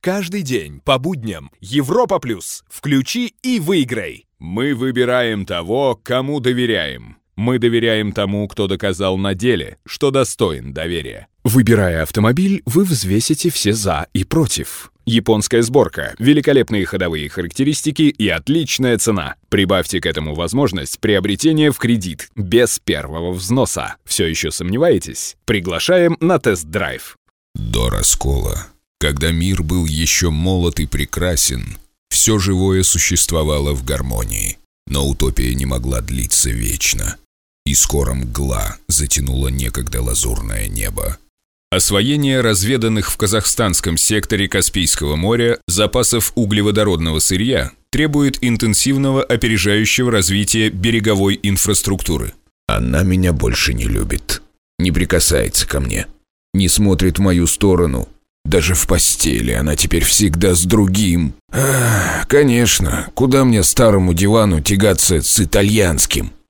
Каждый день по будням Европа Плюс. Включи и выиграй. Мы выбираем того, кому доверяем. Мы доверяем тому, кто доказал на деле, что достоин доверия. Выбирая автомобиль, вы взвесите все «за» и «против». Японская сборка, великолепные ходовые характеристики и отличная цена. Прибавьте к этому возможность приобретения в кредит, без первого взноса. Все еще сомневаетесь? Приглашаем на тест-драйв. До раскола, когда мир был еще молод и прекрасен, все живое существовало в гармонии. Но утопия не могла длиться вечно. И скоро мгла затянула некогда лазурное небо. Освоение разведанных в казахстанском секторе Каспийского моря запасов углеводородного сырья требует интенсивного опережающего развития береговой инфраструктуры. Она меня больше не любит, не прикасается ко мне, не смотрит в мою сторону. Даже в постели она теперь всегда с другим. Конечно, куда мне старому дивану тягаться с итальянским?